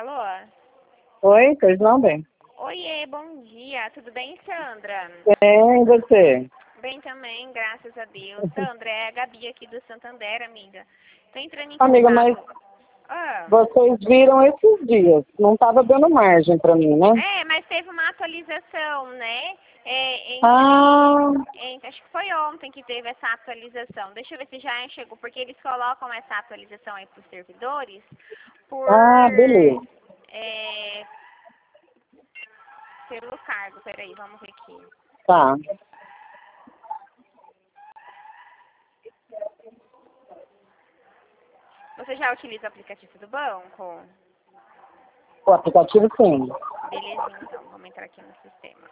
Alô? Oi, pois não, bem? Oiê, bom dia. Tudo bem, Sandra? Bem, e você? Bem também, graças a Deus. Sandra, é a Gabi aqui do Santander, amiga. Tô entrando em Amiga, mas contato. Ah, vocês viram esses dias, não estava dando margem para mim, né? mas teve uma atualização, né? Ah, Acho que foi ontem que teve essa atualização. Deixa eu ver se já chegou, porque eles colocam essa atualização aí para os servidores por beleza. é, pelo cargo. Peraí, vamos ver aqui. Tá. Você já utiliza o aplicativo do banco? O aplicativo sim. Belezinha, então. Vamos entrar aqui no sistema.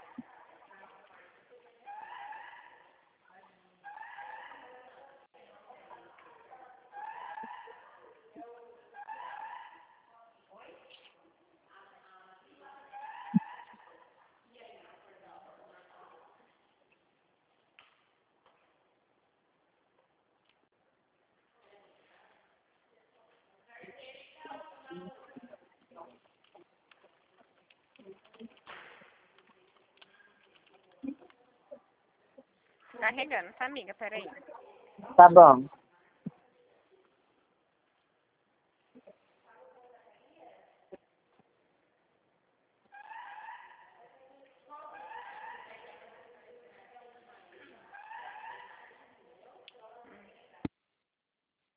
Carregando, tá, amiga? Peraí. Tá bom.